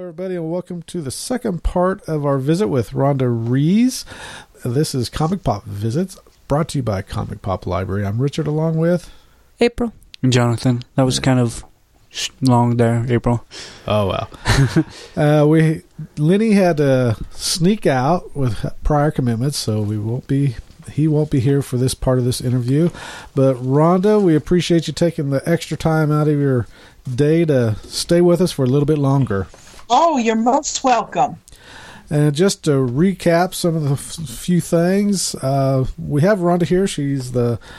everybody, and welcome to the second part of our visit with Rhonda Rees. This is Comic Pop Visits, brought to you by Comic Pop Library. I'm Richard, along with April and Jonathan. That was kind of long there, April. Oh, well. Lenny had to sneak out with prior commitments, so he won't be here for this part of this interview. But Rhonda, we appreciate you taking the extra time out of your day to stay with us for a little bit longer. Oh, you're most welcome. And just to recap some of the few things, we have Rhonda here. She's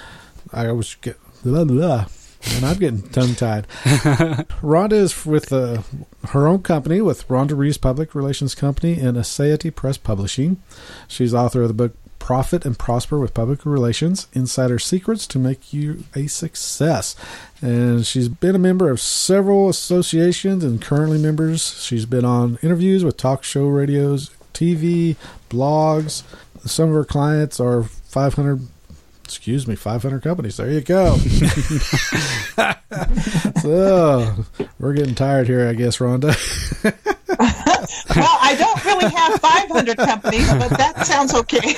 and I'm getting tongue-tied. Rhonda is with her own company, with Rhonda Rees Public Relations Company and Aseity Press Publishing. She's author of the book Profit and Prosper with Public Relations, Insider Secrets to Make You a Success. And she's been a member of several associations and currently members. She's been on interviews with talk show radios, TV, blogs. Some of her clients are 500 companies. There you go. So, we're getting tired here, I guess, Rhonda. Well, I don't really have 500 companies, but that sounds okay.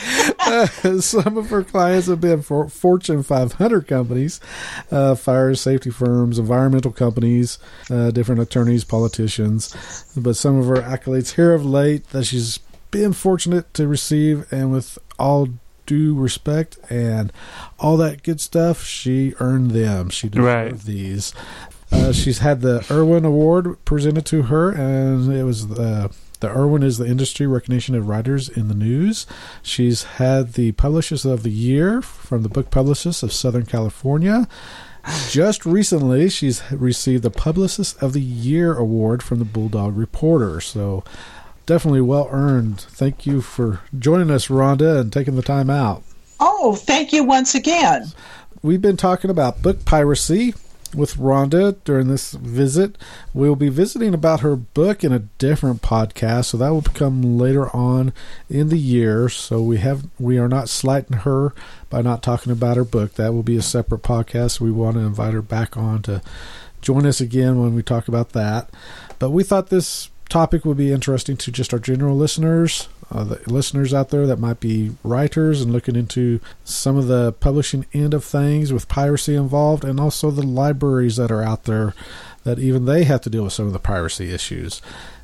Some of her clients have been Fortune 500 companies, fire safety firms, environmental companies, different attorneys, politicians. But some of her accolades here of late that she's been fortunate to receive, and with all due respect and all that good stuff, she earned them. She deserved these. She's had the Irwin Award presented to her, and it was the Irwin is the industry recognition of writers in the news. She's had the Publicist of the Year from the Book Publicists of Southern California. Just recently, she's received the Publicist of the Year award from the Bulldog Reporter. So definitely well earned. Thank you for joining us, Rhonda, and taking the time out. Oh, thank you once again. We've been talking about book piracy with Rhonda during this visit. We'll be visiting about her book in a different podcast, so that will come later on in the year. So we are not slighting her by not talking about her book. That will be a separate podcast. We want to invite her back on to join us again when we talk about that. But we thought this topic would be interesting to just our general listeners, the listeners out there that might be writers and looking into some of the publishing end of things with piracy involved, and also the libraries that are out there that even they have to deal with some of the piracy issues.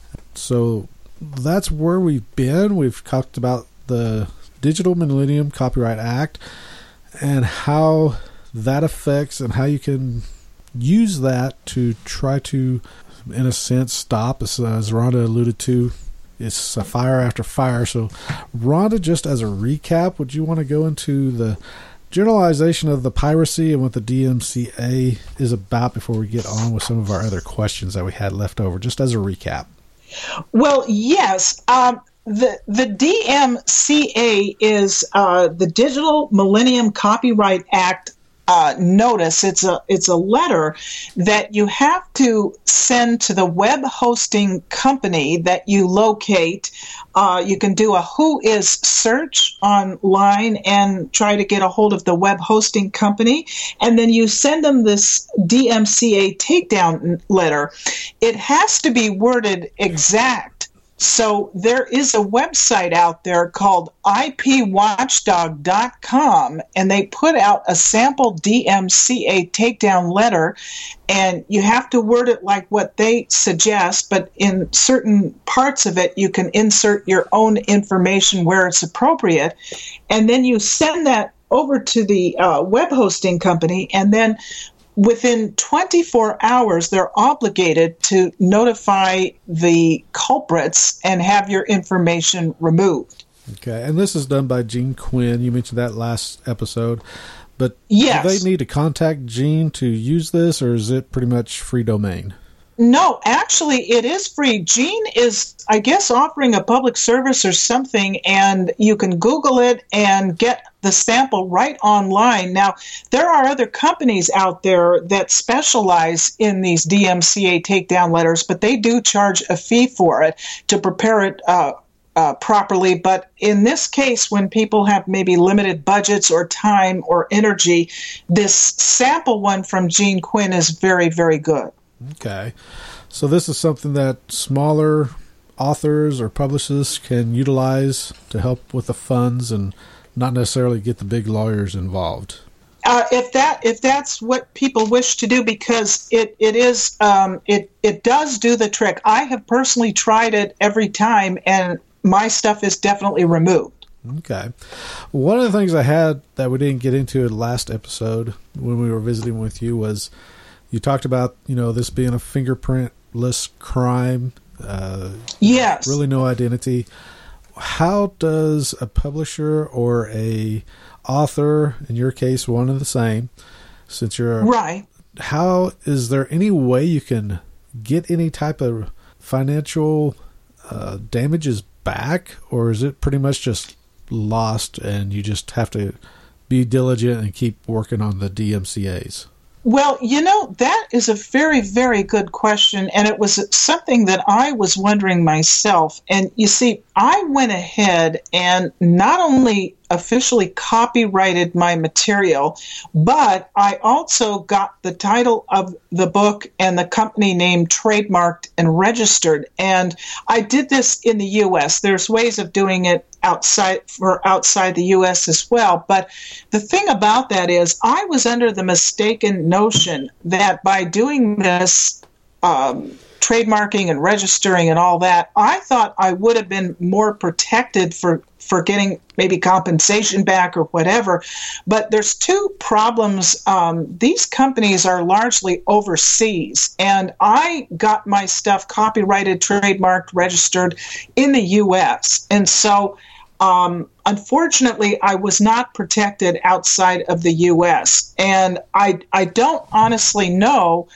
So that's where we've been. We've talked about the Digital Millennium Copyright Act and how that affects and how you can use that to try to, in a sense, stop, as Rhonda alluded to. It's a fire after fire. So, Rhonda, just as a recap, would you want to go into the generalization of the piracy and what the DMCA is about before we get on with some of our other questions that we had left over, just as a recap? Well, yes. The DMCA is the Digital Millennium Copyright Act notice. It's a letter that you have to send to the web hosting company that you locate. You can do a Whois search online and try to get a hold of the web hosting company, and then you send them this DMCA takedown letter. It has to be worded exact. So there is a website out there called IPWatchdog.com, and they put out a sample DMCA takedown letter, and you have to word it like what they suggest, but in certain parts of it, you can insert your own information where it's appropriate, and then you send that over to the web hosting company, and then within 24 hours, they're obligated to notify the culprits and have your information removed. Okay, and this is done by Gene Quinn. You mentioned that last episode. But yes. Do they need to contact Gene to use this, or is it pretty much free domain? No, actually, it is free. Gene is, I guess, offering a public service or something, and you can Google it and get the sample right online. Now, there are other companies out there that specialize in these DMCA takedown letters, but they do charge a fee for it to prepare it properly. But in this case, when people have maybe limited budgets or time or energy, this sample one from Gene Quinn is very, very good. Okay. So this is something that smaller authors or publishers can utilize to help with the funds and not necessarily get the big lawyers involved. If that's what people wish to do, because it does do the trick. I have personally tried it every time, and my stuff is definitely removed. Okay. One of the things I had that we didn't get into in the last episode when we were visiting with you was you talked about, this being a fingerprintless crime. Yes. Really no identity. How does a publisher or a author, in your case, one and the same, since you're right, how is there any way you can get any type of financial damages back, or is it pretty much just lost and you just have to be diligent and keep working on the DMCAs? Well, that is a very, very good question, and it was something that I was wondering myself. And you see, I went ahead and not only officially copyrighted my material, but I also got the title of the book and the company name trademarked and registered. And I did this in the U.S. There's ways of doing it outside the U.S. as well. But the thing about that is I was under the mistaken notion that by doing this, trademarking and registering and all that, I thought I would have been more protected for getting maybe compensation back or whatever. But there's two problems. These companies are largely overseas, and I got my stuff copyrighted, trademarked, registered in the U.S. And so unfortunately, I was not protected outside of the U.S. And I don't honestly know,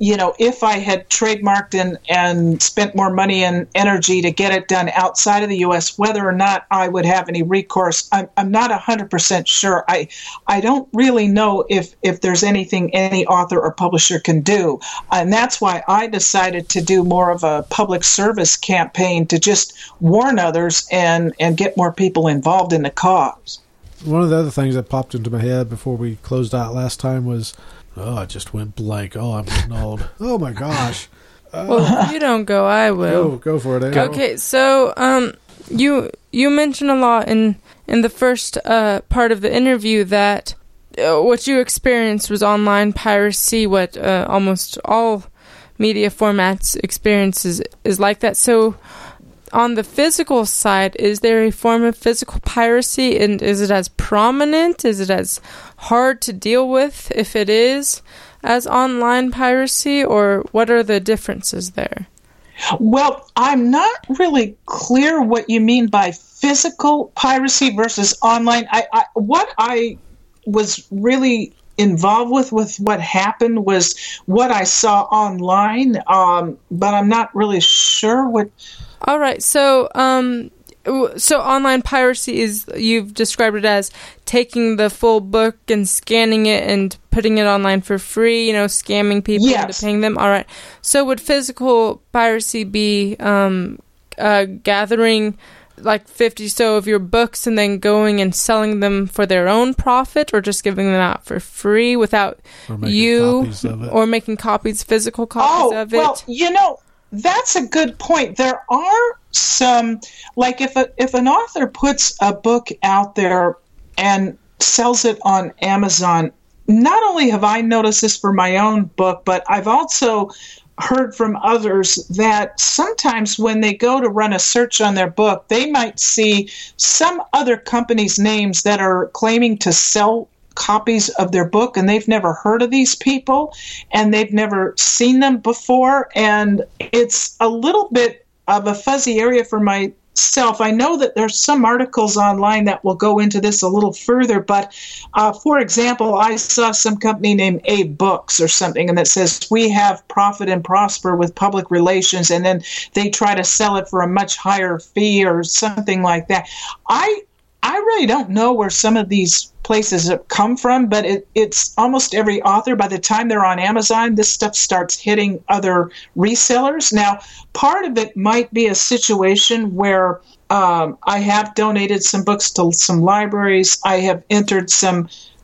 if I had trademarked and spent more money and energy to get it done outside of the U.S., whether or not I would have any recourse. I'm not 100% sure. I don't really know if there's anything any author or publisher can do. And that's why I decided to do more of a public service campaign to just warn others and get more people involved in the cause. One of the other things that popped into my head before we closed out last time was, I just went blank. I'm getting old. Oh my gosh. Well, if you don't go, I will. Go for it. Angel. Okay, so you mentioned a lot in the first part of the interview that what you experienced was online piracy. What almost all media formats experiences is like that. So, on the physical side, is there a form of physical piracy, and is it as prominent? Is it as hard to deal with, if it is, as online piracy, or what are the differences there? Well, I'm not really clear what you mean by physical piracy versus online. What I was really involved with what happened was what I saw online, but I'm not really sure what... All right, so online piracy is, you've described it as taking the full book and scanning it and putting it online for free, scamming people into paying them. All right, so would physical piracy be gathering like 50 so of your books and then going and selling them for their own profit, or just giving them out for free without or making physical copies of it? Well, that's a good point. There are some, like if an author puts a book out there and sells it on Amazon, not only have I noticed this for my own book, but I've also heard from others that sometimes when they go to run a search on their book, they might see some other company's names that are claiming to sell copies of their book, and they've never heard of these people and they've never seen them before, and it's a little bit of a fuzzy area for myself. I know that there's some articles online that will go into this a little further, but for example, I saw some company named A Books or something, and that says we have profit and prosper with public relations, and then they try to sell it for a much higher fee or something like that. I really don't know where some of these places have come from, but it's almost every author. By the time they're on Amazon, this stuff starts hitting other resellers. Now, part of it might be a situation where I have donated some books to some libraries. I have entered some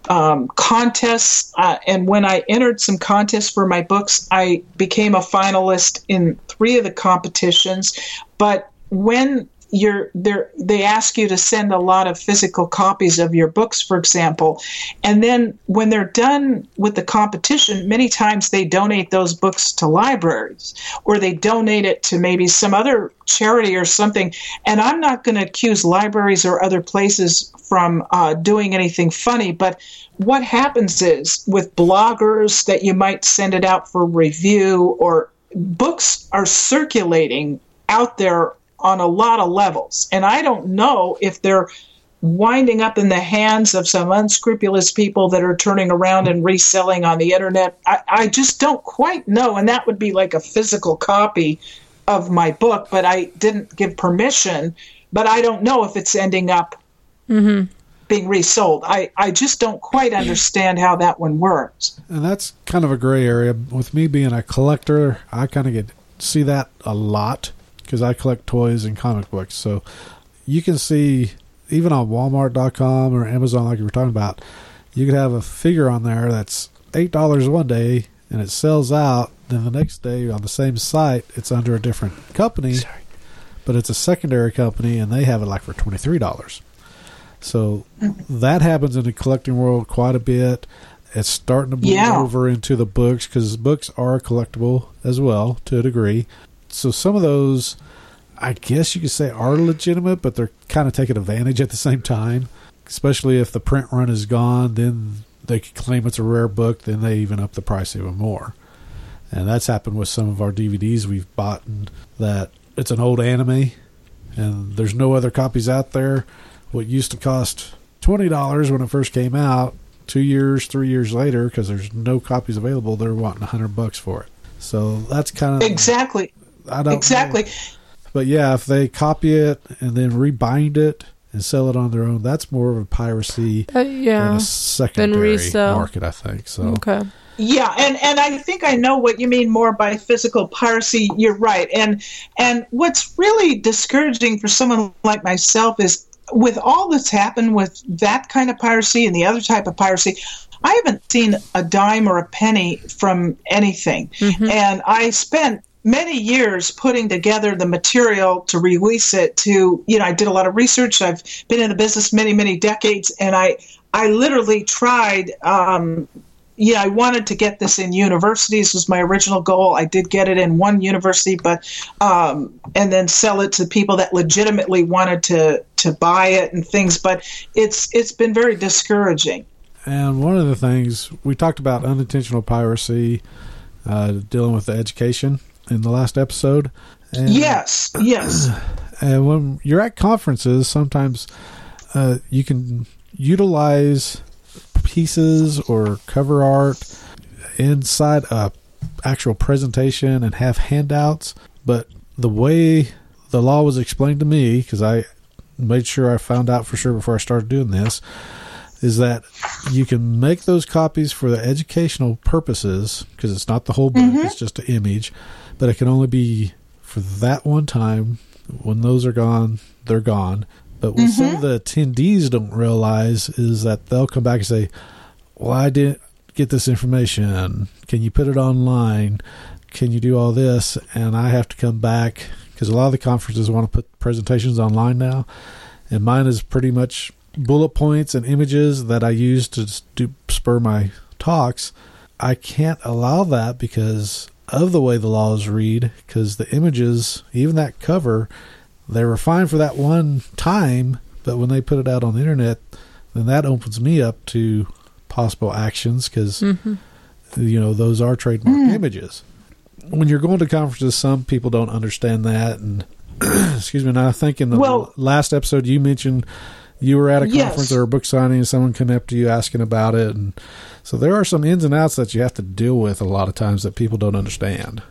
contests. And when I entered some contests for my books, I became a finalist in 3 of the competitions. But when you're there, they ask you to send a lot of physical copies of your books, for example. And then when they're done with the competition, many times they donate those books to libraries, or they donate it to maybe some other charity or something. And I'm not going to accuse libraries or other places from doing anything funny, but what happens is with bloggers that you might send it out for review, or books are circulating out there on a lot of levels. And I don't know if they're winding up in the hands of some unscrupulous people that are turning around and reselling on the internet. I just don't quite know. And that would be like a physical copy of my book, but I didn't give permission. But I don't know if it's ending up being resold. I just don't quite understand how that one works. And that's kind of a gray area. With me being a collector, I kind of see that a lot, because I collect toys and comic books. So you can see, even on Walmart.com or Amazon, like you were talking about, you could have a figure on there that's $8 one day, and it sells out. Then the next day on the same site, it's under a different company, but it's a secondary company, and they have it like for $23. So that happens in the collecting world quite a bit. It's starting to bleed over into the books, because books are collectible as well to a degree. So some of those, I guess you could say, are legitimate, but they're kind of taking advantage at the same time. Especially if the print run is gone, then they could claim it's a rare book, then they even up the price even more. And that's happened with some of our DVDs we've bought, and that it's an old anime, and there's no other copies out there. What used to cost $20 when it first came out, 2 years, 3 years later, because there's no copies available, they're wanting $100 for it. So that's kind of... Exactly. I don't know. But yeah, if they copy it and then rebind it and sell it on their own, that's more of a piracy than a secondary market, I think. So okay. Yeah, and I think I know what you mean more by physical piracy. You're right. And what's really discouraging for someone like myself is, with all that's happened with that kind of piracy and the other type of piracy, I haven't seen a dime or a penny from anything. And I spent many years putting together the material to release it to, I did a lot of research. I've been in the business many, many decades, and I literally tried, I wanted to get this in universities was my original goal. I did get it in one university, but, and then sell it to people that legitimately wanted to buy it and things, but it's been very discouraging. And one of the things, we talked about unintentional piracy, dealing with the education in the last episode. And, yes. And when you're at conferences, sometimes you can utilize pieces or cover art inside a actual presentation and have handouts. But the way the law was explained to me, because I made sure I found out for sure before I started doing this, is that you can make those copies for the educational purposes, because it's not the whole book, it's just an image, but it can only be for that one time. When those are gone, they're gone. But what some of the attendees don't realize is that they'll come back and say, well, I didn't get this information. Can you put it online? Can you do all this? And I have to come back, because a lot of the conferences want to put presentations online now. And mine is pretty much bullet points and images that I use to spur my talks. I can't allow that because of the way the laws read, because the images, even that cover, they were fine for that one time, but when they put it out on the internet, then that opens me up to possible actions, because those are trademark images. When you're going to conferences, some people don't understand that, and excuse me. And I think in the last episode you mentioned you were at a conference or a book signing, and someone came up to you asking about it, and so there are some ins and outs that you have to deal with a lot of times that people don't understand.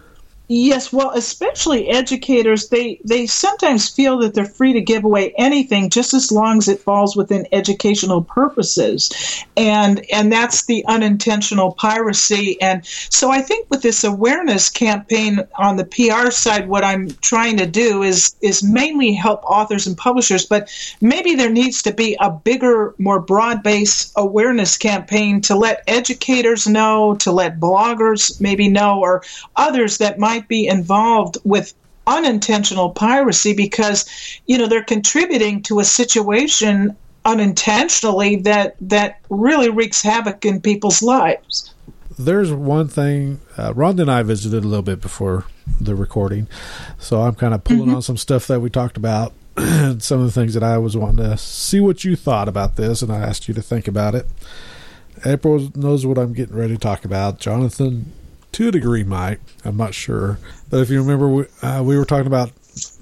Yes, well, especially educators, they sometimes feel that they're free to give away anything just as long as it falls within educational purposes. And that's the unintentional piracy. And so I think with this awareness campaign on the PR side, what I'm trying to do is mainly help authors and publishers, but maybe there needs to be a bigger, more broad-based awareness campaign to let educators know, to let bloggers maybe know, or others that might be involved with unintentional piracy, because they're contributing to a situation unintentionally that really wreaks havoc in people's lives. There's one thing, Rhonda and I visited a little bit before the recording, so I'm kind of pulling on some stuff that we talked about and some of the things that I was wanting to see what you thought about this, and I asked you to think about it. April knows what I'm getting ready to talk about. Jonathan, to a degree, might. I'm not sure. But if you remember, we were talking about,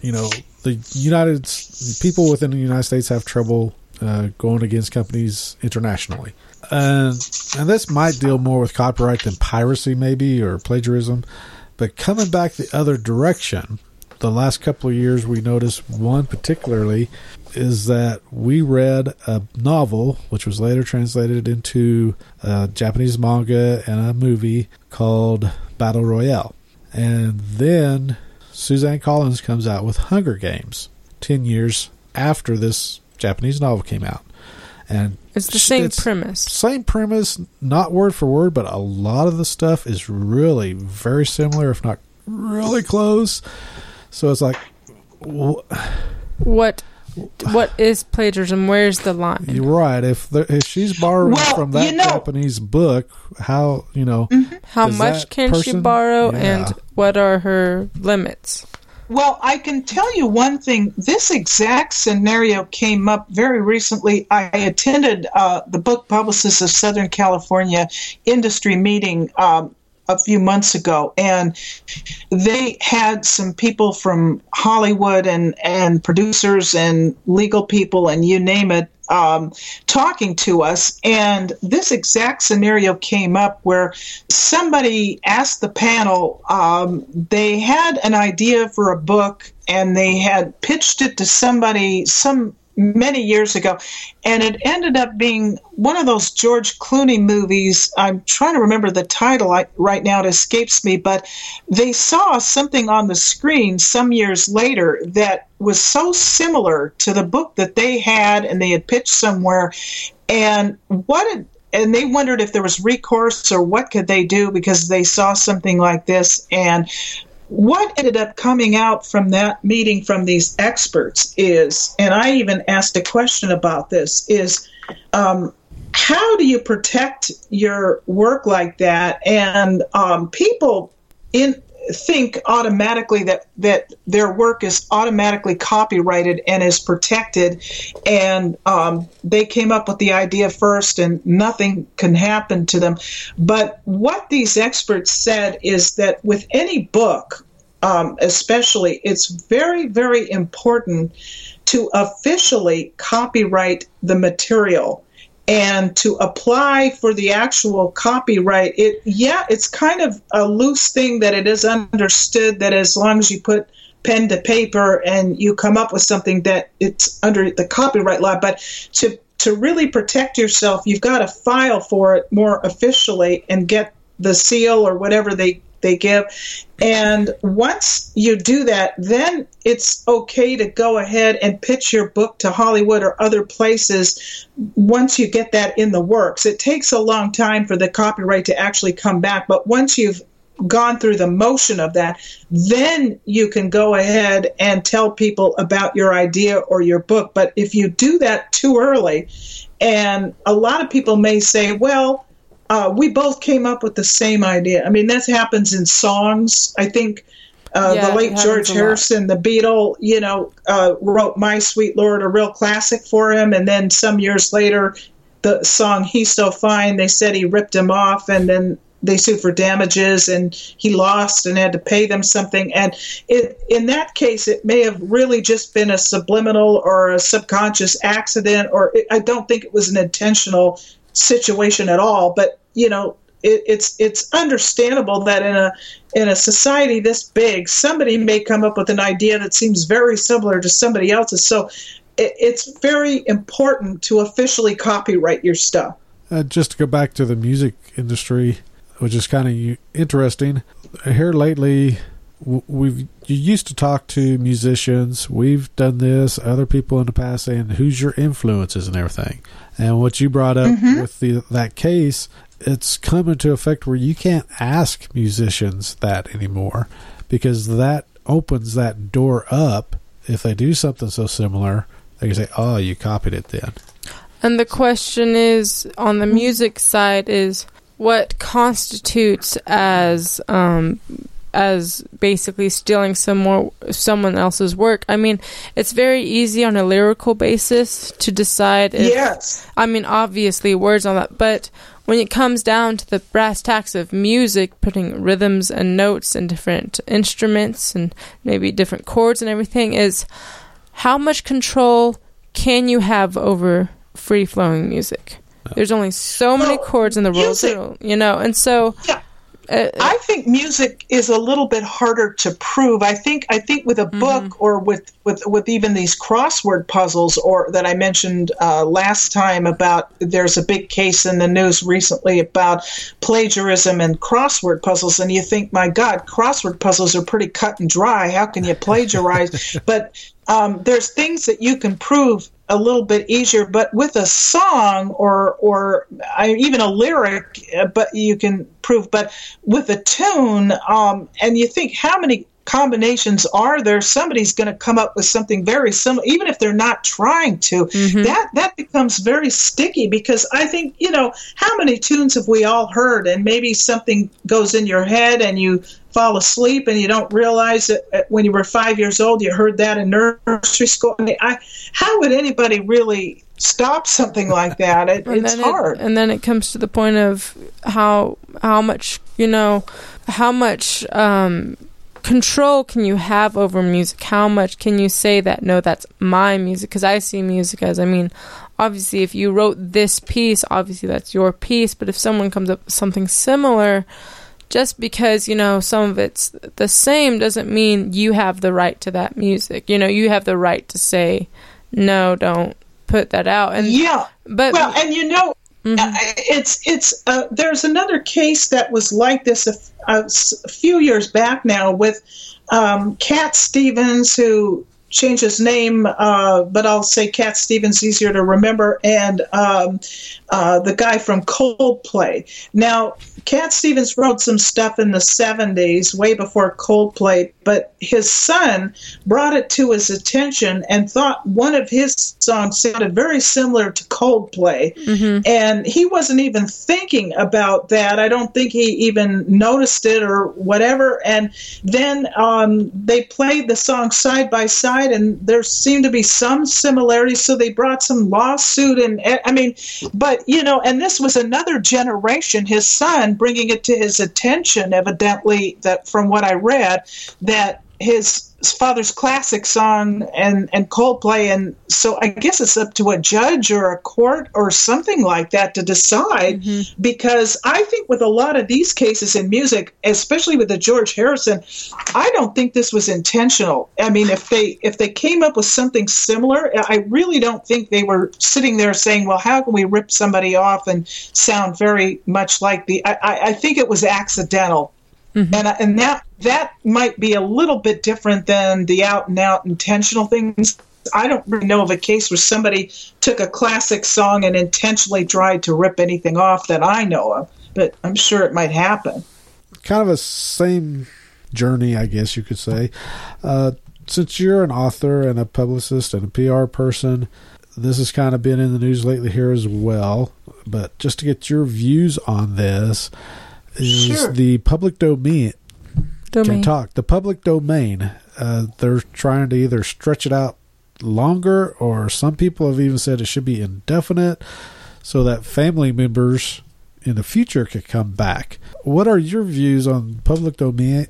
the people within the United States have trouble going against companies internationally. And this might deal more with copyright than piracy, maybe, or plagiarism. But coming back the other direction, the last couple of years, we noticed one particularly is that we read a novel, which was later translated into Japanese manga and a movie called Battle Royale. And then Suzanne Collins comes out with Hunger Games 10 years after this Japanese novel came out. And it's the same premise. Same premise, not word for word, but a lot of the stuff is really very similar, if not really close. So it's like, what is plagiarism? Where's the line? You're right. If she's borrowing from that Japanese book, how how much can she borrow, and what are her limits? Well, I can tell you one thing. This exact scenario came up very recently. I attended the Book Publicists of Southern California industry meeting a few months ago, and they had some people from Hollywood and producers and legal people and you name it talking to us. And this exact scenario came up where somebody asked the panel, they had an idea for a book and they had pitched it to somebody many years ago, and it ended up being one of those George Clooney movies. I'm trying to remember the title right now. It escapes me, but they saw something on the screen some years later that was so similar to the book that they had and they had pitched somewhere, and they wondered if there was recourse or what could they do because they saw something like this. And what ended up coming out from that meeting from these experts is, and I even asked a question about this, is how do you protect your work like that? And people think automatically that their work is automatically copyrighted and is protected, and they came up with the idea first and nothing can happen to them. But what these experts said is that with any book, especially, it's very, very important to officially copyright the material and to apply for the actual copyright. It's kind of a loose thing that it is understood that as long as you put pen to paper and you come up with something that it's under the copyright law, but to really protect yourself, you've got to file for it more officially and get the seal or whatever they give. And once you do that, then it's okay to go ahead and pitch your book to Hollywood or other places once you get that in the works. It takes a long time for the copyright to actually come back, but once you've gone through the motion of that, then you can go ahead and tell people about your idea or your book. But if you do that too early, and a lot of people may say, well, we both came up with the same idea. I mean, that happens in songs. I think the late George Harrison, the Beatle, wrote My Sweet Lord, a real classic for him. And then some years later, the song He's So Fine, they said he ripped him off, and then they sued for damages, and he lost and had to pay them something. And in that case, it may have really just been a subliminal or a subconscious accident, or I don't think it was an intentional situation at all. But, it's understandable that in a society this big, somebody may come up with an idea that seems very similar to somebody else's. So it's very important to officially copyright your stuff. Just to go back to the music industry, which is kind of interesting. Here lately, you used to talk to musicians. We've done this. Other people in the past saying, "Who's your influences and everything?" And what you brought up with that case, it's come into effect where you can't ask musicians that anymore, because that opens that door up. If they do something so similar, they can say, "Oh, you copied it then." And the question is, on the music side, is what constitutes as basically stealing someone else's work. I mean, it's very easy on a lyrical basis to decide if, yes. I mean, obviously words on that, but when it comes down to the brass tacks of music, putting rhythms and notes and different instruments and maybe different chords and everything, is how much control can you have over free-flowing music? There's only so many chords in the world, and so... Yeah. I think music is a little bit harder to prove. I think with a book or with even these crossword puzzles, or that I mentioned last time about, there's a big case in the news recently about plagiarism and crossword puzzles, and you think, my God, crossword puzzles are pretty cut and dry. How can you plagiarize? But there's things that you can prove a little bit easier, but with a song or even a lyric, but you can prove. But with a tune, and you think, how many combinations are there? Somebody's going to come up with something very similar, even if they're not trying to. That becomes very sticky, because I think, how many tunes have we all heard, and maybe something goes in your head and you fall asleep and you don't realize that when you were 5 years old you heard that in nursery school. How would anybody really stop something like that? It's hard. And then it comes to the point of how much control can you have over music? How much can you say that, no, that's my music? Because I see music as, obviously, if you wrote this piece, obviously that's your piece. But if someone comes up with something similar, just because, some of it's the same doesn't mean you have the right to that music. You have the right to say, no, don't put that out. And it's there's another case that was like this a few years back now with Cat Stevens, who changed his name, but I'll say Cat Stevens, easier to remember, and the guy from Coldplay. Now, Cat Stevens wrote some stuff in the 70s, way before Coldplay, but his son brought it to his attention and thought one of his songs sounded very similar to Coldplay. And he wasn't even thinking about that. I don't think he even noticed it or whatever. And then they played the song side by side, and there seemed to be some similarities, so they brought some lawsuit. And and this was another generation, his son, bringing it to his attention, evidently, that from what I read, that his father's classic song and Coldplay, and so I guess it's up to a judge or a court or something like that to decide, because I think with a lot of these cases in music, especially with the George Harrison, I don't think this was intentional. I mean, if they came up with something similar, I really don't think they were sitting there saying, well, how can we rip somebody off and sound very much like I think it was accidental. And that might be a little bit different than the out-and-out intentional things. I don't really know of a case where somebody took a classic song and intentionally tried to rip anything off that I know of, but I'm sure it might happen. Kind of a same journey, I guess you could say. Since you're an author and a publicist and a PR person, this has kind of been in the news lately here as well, but just to get your views on this, is the public domain. Can talk. The public domain. They're trying to either stretch it out longer, or some people have even said it should be indefinite, so that family members in the future could come back. What are your views on public domain?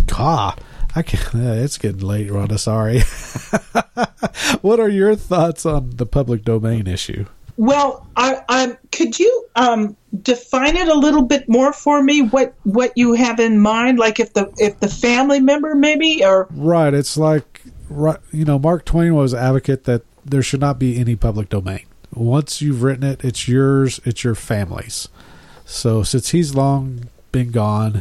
It's getting late, Rhonda. Sorry. What are your thoughts on the public domain issue? Well, could you define it a little bit more for me? What you have in mind? Like if the family member maybe, or right? It's like Mark Twain was an advocate that there should not be any public domain. Once you've written it, it's yours. It's your family's. So since he's long been gone,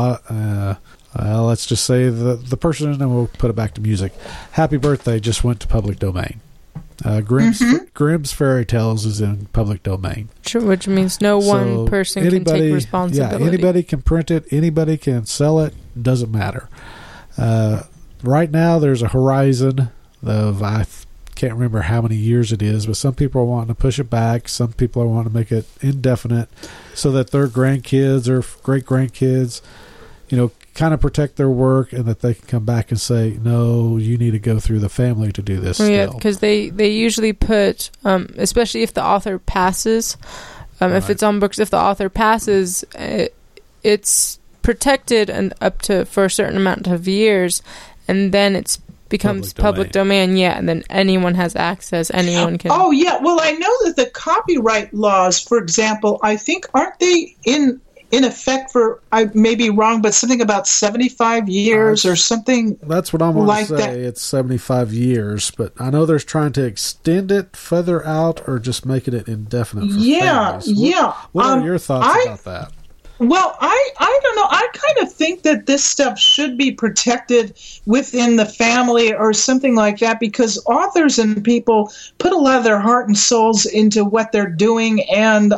let's just say the person, and we'll put it back to music. Happy Birthday just went to public domain. Grimm's Fairy Tales is in public domain. Sure, which means no one person can take responsibility. Yeah, anybody can print it. Anybody can sell it. Doesn't matter. Right now, there's a horizon of, I can't remember how many years it is, but some people are wanting to push it back. Some people are wanting to make it indefinite so that their grandkids or great-grandkids, kind of protect their work, and that they can come back and say, no, you need to go through the family to do this. Yeah, because they usually put, especially if the author passes, if it's on books, if the author passes, it's protected and up to for a certain amount of years, and then it becomes public domain. Yeah, and then anyone has access. Anyone can. Oh yeah, well I know that the copyright laws, for example, I think aren't they in effect for, I may be wrong, but something about 75 years or something. That's what I'm going to say. It's 75 years, but I know there's trying to extend it further out or just making it indefinite. What are your thoughts about that? Well, I don't know. I kind of think that this stuff should be protected within the family or something like that, because authors and people put a lot of their heart and souls into what they're doing. And,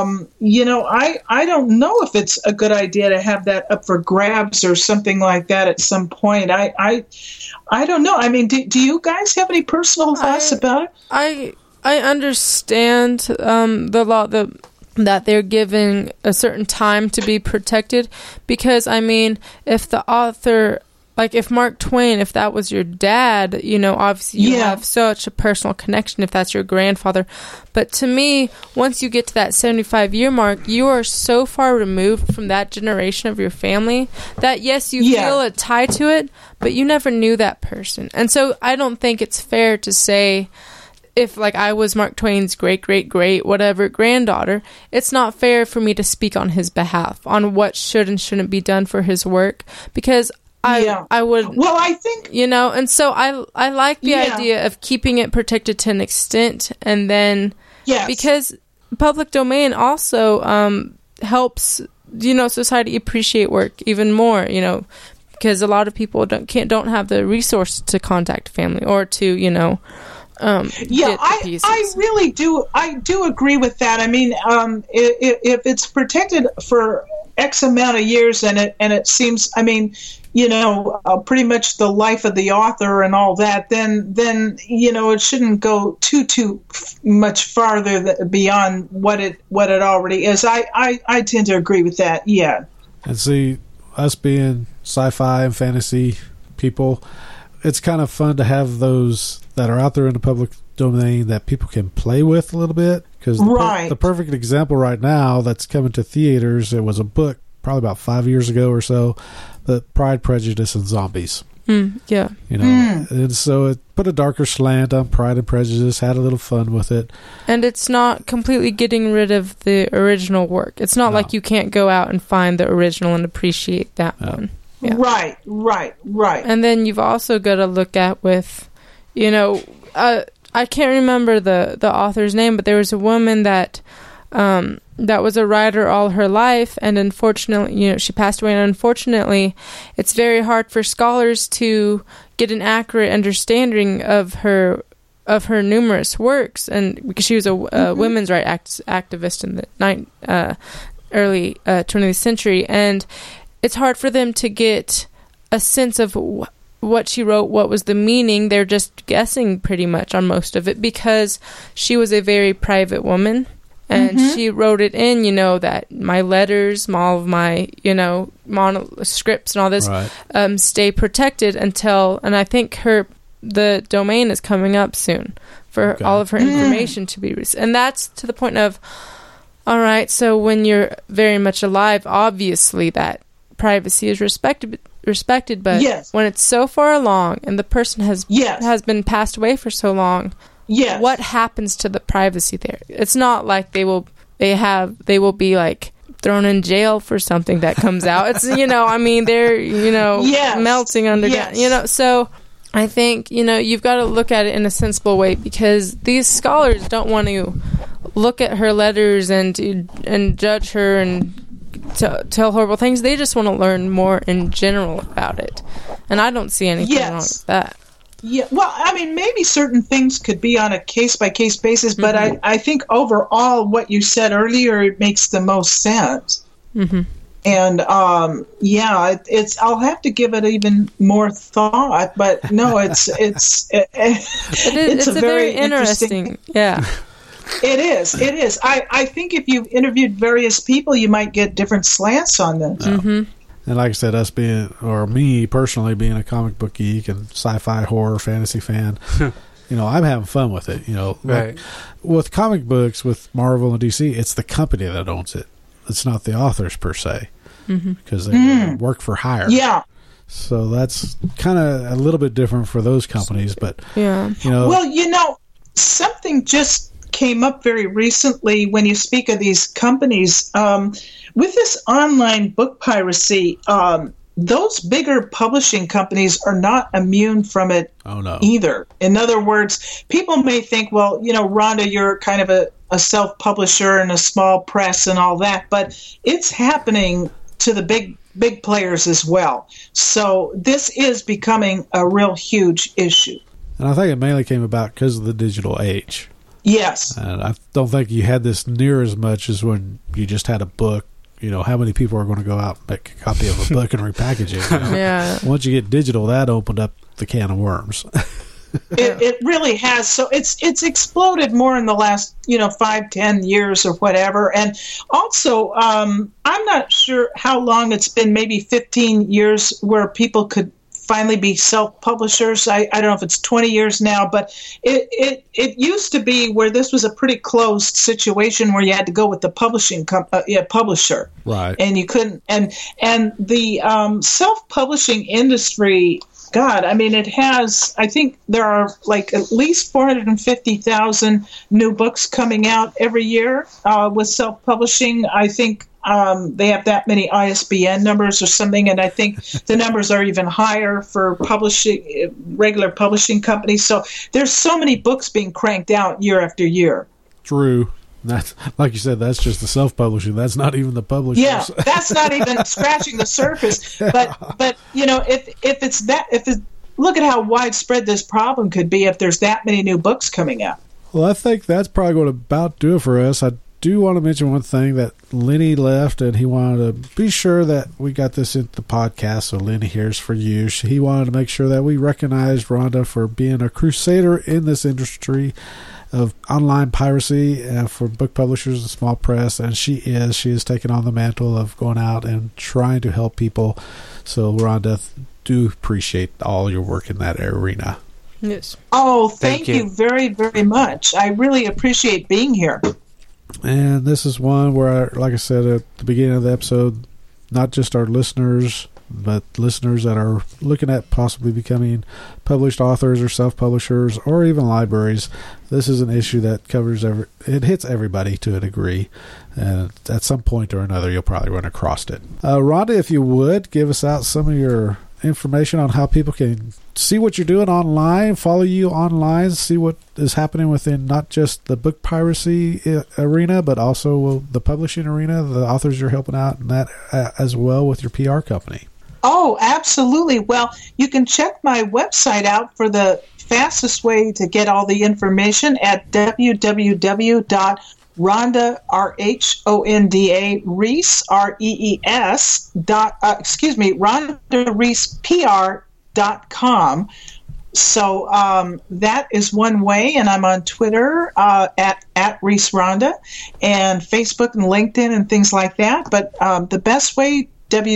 I don't know if it's a good idea to have that up for grabs or something like that at some point. I don't know. I mean, do you guys have any personal thoughts about it? I understand the law, that they're giving a certain time to be protected, because if the author, like if Mark Twain, if that was your dad, obviously you have such a personal connection if that's your grandfather. But to me, once you get to that 75-year mark, you are so far removed from that generation of your family that yes, you feel a tie to it, but you never knew that person. And so I don't think it's fair to say, if like I was Mark Twain's great whatever granddaughter, it's not fair for me to speak on his behalf on what should and shouldn't be done for his work, because I would. Well, I think and so I like the idea of keeping it protected to an extent, and then because public domain also helps society appreciate work even more, because a lot of people don't have the resources to contact family or to I really do. I do agree with that. I mean, if it's protected for X amount of years, and it seems, pretty much the life of the author and all that, then it shouldn't go too much farther beyond what it already is. I tend to agree with that. Yeah. And see, us being sci-fi and fantasy people, it's kind of fun to have those that are out there in the public domain that people can play with a little bit. Because the perfect example right now that's coming to theaters, it was a book probably about 5 years ago or so, but Pride, Prejudice, and Zombies. And so it put a darker slant on Pride and Prejudice, had a little fun with it. And it's not completely getting rid of the original work. It's not like you can't go out and find the original and appreciate that one. Yeah. Right. And then you've also got to look at with, I can't remember the author's name, but there was a woman that was a writer all her life, and unfortunately, she passed away. And unfortunately, it's very hard for scholars to get an accurate understanding of her numerous works, and because she was a women's rights activist in the early 20th century, and it's hard for them to get a sense of what she wrote, what was the meaning. They're just guessing pretty much on most of it, because she was a very private woman, and she wrote it in, that my letters, all of my, manuscripts and all this stay protected until, and I think the domain is coming up soon for all of her information to be and that's to the point of, all right, so when you're very much alive, obviously that privacy is respected, but when it's so far along and the person has been passed away for so long, Yes. what happens to the privacy there? It's not like they will be like thrown in jail for something that comes out. It's, I mean, they're, Yes. melting underground, Yes. so I think, you've got to look at it in a sensible way, because these scholars don't want to look at her letters and judge her and tell horrible things. They just want to learn more in general about it. And I don't see anything wrong with that. Yeah, well, I mean, maybe certain things could be on a case-by-case basis, but I think overall what you said earlier makes the most sense. Mm-hmm. And, it's I'll have to give it even more thought, but no, it's It's a very interesting. Yeah. It is. I think if you've interviewed various people, you might get different slants on this. Mm-hmm. And like I said, me personally being a comic book geek and sci-fi, horror, fantasy fan, I'm having fun with it. Right. With comic books, with Marvel and DC, it's the company that owns it. It's not the authors per se, because they work for hire. Yeah. So that's kind of a little bit different for those companies, but yeah. Well, something just came up very recently when you speak of these companies. With this online book piracy, those bigger publishing companies are not immune from it either. In other words, people may think, well, Rhonda, you're kind of a self-publisher and a small press and all that, but it's happening to the big players as well. So this is becoming a real huge issue. And I think it mainly came about because of the digital age. Yes. And I don't think you had this near as much as when you just had a book. How many people are going to go out and make a copy of a book and repackage it? Yeah. Once you get digital, that opened up the can of worms. It really has. So it's exploded more in the last 5-10 years or whatever. And also, I'm not sure how long it's been. Maybe 15 years where people could finally be self-publishers. I don't know if it's 20 years now, but it used to be where this was a pretty closed situation where you had to go with the publisher, right? And you couldn't. And the self-publishing industry, God, I mean, it has. I think there are like at least 450,000 new books coming out every year with self-publishing. I think. They have that many ISBN numbers or something, and I think the numbers are even higher for regular publishing companies. So there's so many books being cranked out year after year. True. That's, like you said, that's just the self-publishing. That's not even the publishers. Yeah, that's not even scratching the surface. But look at how widespread this problem could be if there's that many new books coming out. Well, I think that's probably going to about do it for us. I do want to mention one thing, that Lenny left and he wanted to be sure that we got this into the podcast. So Lenny, here's for you. He wanted to make sure that we recognized Rhonda for being a crusader in this industry of online piracy for book publishers and small press, and she is taking on the mantle of going out and trying to help people. So Rhonda, do appreciate all your work in that arena. Yes. Oh, thank you very, very much. I really appreciate being here. And this is one where, like I said at the beginning of the episode, not just our listeners, but listeners that are looking at possibly becoming published authors or self-publishers or even libraries. This is an issue that covers it hits everybody to a degree. And at some point or another, you'll probably run across it. Rhonda, if you would, give us out some of your information on how people can see what you're doing online, follow you online, see what is happening within not just the book piracy arena, but also the publishing arena, the authors you're helping out, and that as well with your PR company. Oh, absolutely. Well, you can check my website out for the fastest way to get all the information at www.Rhonda, Rees, R-E-E-S, RhondaReesPR.com. So that is one way, and I'm on Twitter at Rees Rhonda, and Facebook and LinkedIn and things like that. But the best way,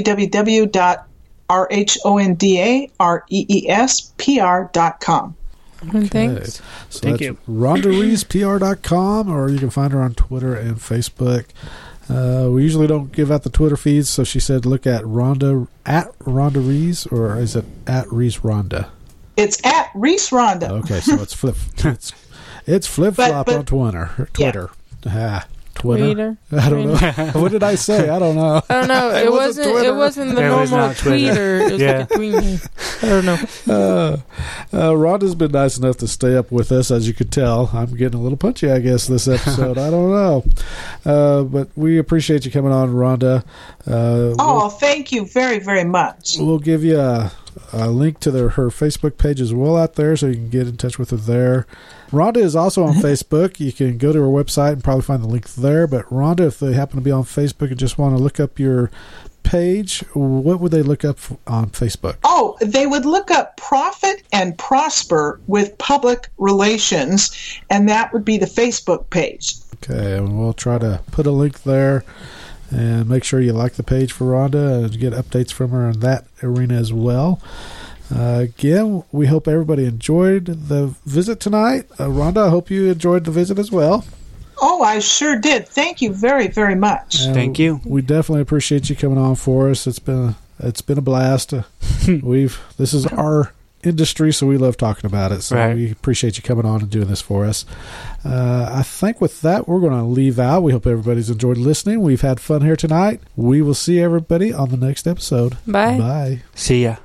www.RhondaReespr.com. Thanks. So Thank that's you. RhondaReesPR.com, or you can find her on Twitter and Facebook. We usually don't give out the Twitter feeds, so she said look at Rhonda Rees, or is it at Rees Rhonda? It's at Rees Rhonda. Okay, so it's flip. It's flip-flop But- on Twitter. Yeah. Twitter. Tweeter. I don't know. What did I say? I don't know. I don't know. It wasn't. Twitter. It wasn't the It was normal not Twitter. tweeter. It was Yeah. like a tweet. I don't know. Rhonda's been nice enough to stay up with us, as you could tell. I'm getting a little punchy, I guess, this episode. I don't know. But we appreciate you coming on, Rhonda. Thank you very, very much. We'll give you a link to her Facebook page as well out there, so you can get in touch with her there. Rhonda is also on Facebook. You can go to her website and probably find the link there. But Rhonda, if they happen to be on Facebook and just want to look up your page, what would they look up on Facebook? Oh, they would look up Profit and Prosper with Public Relations, and that would be the Facebook page. Okay, and we'll try to put a link there. And make sure you like the page for Rhonda and get updates from her in that arena as well. Again, we hope everybody enjoyed the visit tonight. Rhonda, I hope you enjoyed the visit as well. Oh, I sure did. Thank you very, very much. And Thank you. We definitely appreciate you coming on for us. It's been a blast. This is our industry, so we love talking about it. So Right. we appreciate you coming on and doing this for us. I think with that, we're going to leave out. We hope everybody's enjoyed listening. We've had fun here tonight. We will see everybody on the next episode. Bye. Bye. See ya.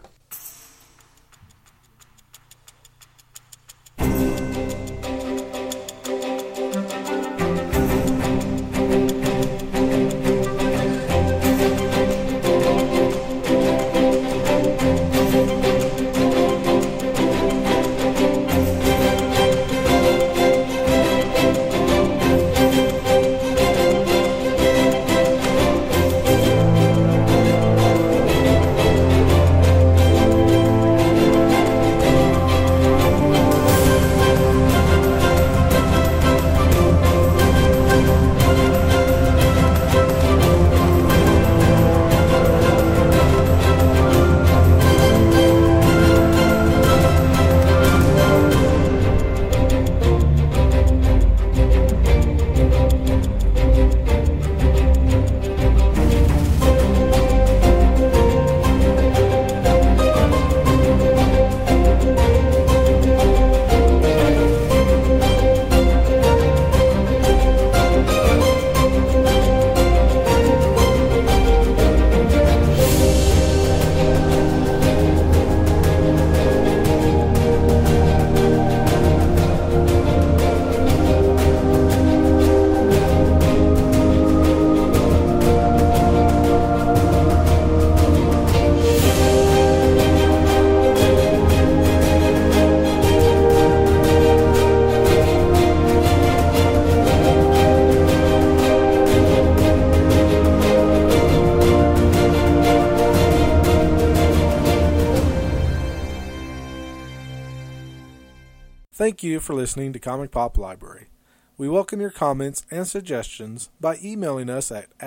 Thank you for listening to Comic Pop Library. We welcome your comments and suggestions by emailing us at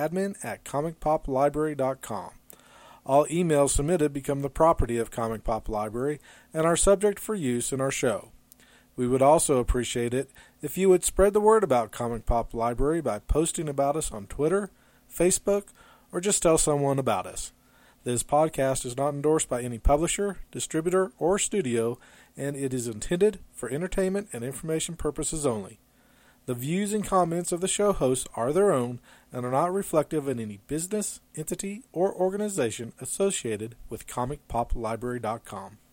admin@comicpoplibrary.com. All emails submitted become the property of Comic Pop Library and are subject for use in our show. We would also appreciate it if you would spread the word about Comic Pop Library by posting about us on Twitter, Facebook, or just tell someone about us. This podcast is not endorsed by any publisher, distributor, or studio, and it is intended for entertainment and information purposes only. The views and comments of the show hosts are their own and are not reflective of any business, entity, or organization associated with ComicPopLibrary.com.